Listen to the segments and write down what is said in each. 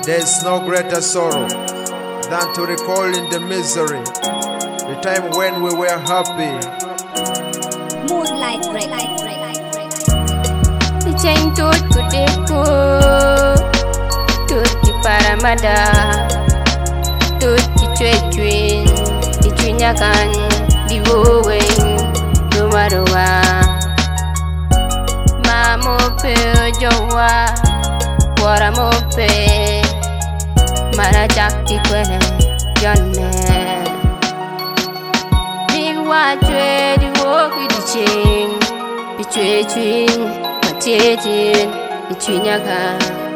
There's no greater sorrow than to recall in the misery the time when we were happy. Moonlight break. Chain tut kudeko, tut ki paramada, tut ki chwechwin, ichwinyakan diwowing dumaruwa. Mamo pe jowa, wara mo pe, mana chakti kwene jonne. Diwa chwe diwo ki chain, ichwechwin. Tietin, ichwinyaga.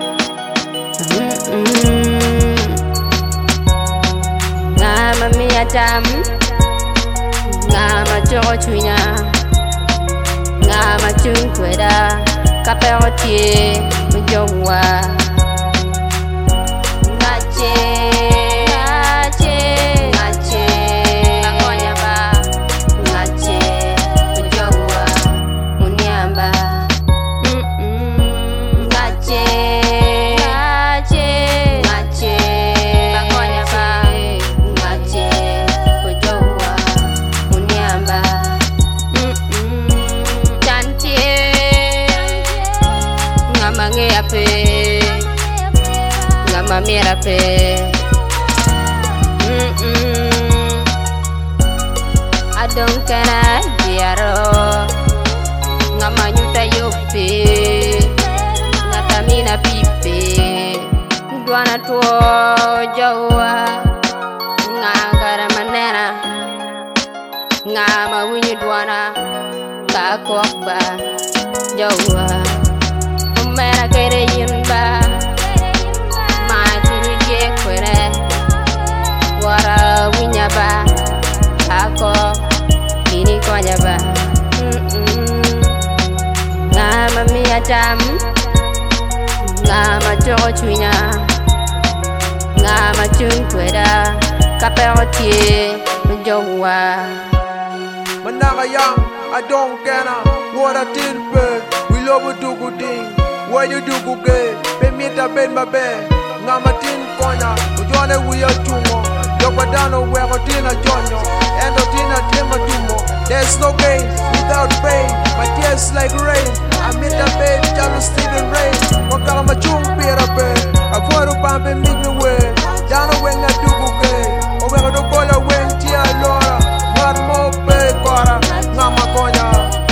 Ngama miatam, ngama chwinya, ngama chunkweda, kaperotie, mjowa. Ngache, ngakonyaba, ngache, mjowa, munyamba. Ngama mira pe adong kana diaro ngama nyuta yope ngata mina pipe dwana to jawa ngangara manera ngama winyu dwana ka kokba jawa mera kere yimba wara winyaba ako ini konyaba ngama miatam ngama chwinya ngama chunkweda kaperotie mjowa Mananga young, I don't care what I did, but we love to do ding. Why you do good? Pay me the bed, my bed. Ngama tin konya, ujone we are tumo. Yopadano we are tina jonyo, and tina tima tumo. There's no gain without pain. My tears like rain. I meet the bed, jealous Stephen Rain. Wakala machung pira bed. I want to bump and make me way. Dano when I do good. Over the color when tia Laura. What more pay kora? Ngama konya.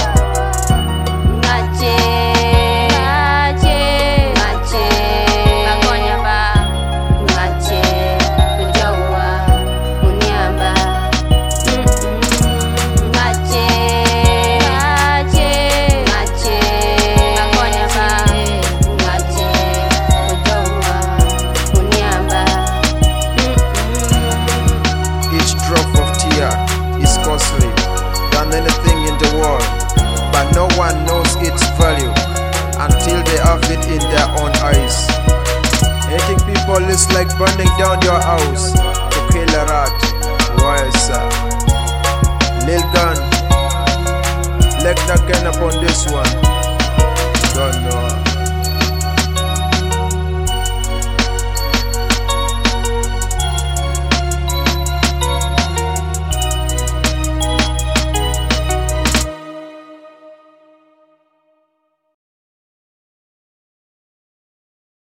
Is costly than anything in the world, but no one knows its value until they have it in their own eyes. Hating people is like burning down your house to kill a rat. Why, sir? Lil Gun, leg again upon this one.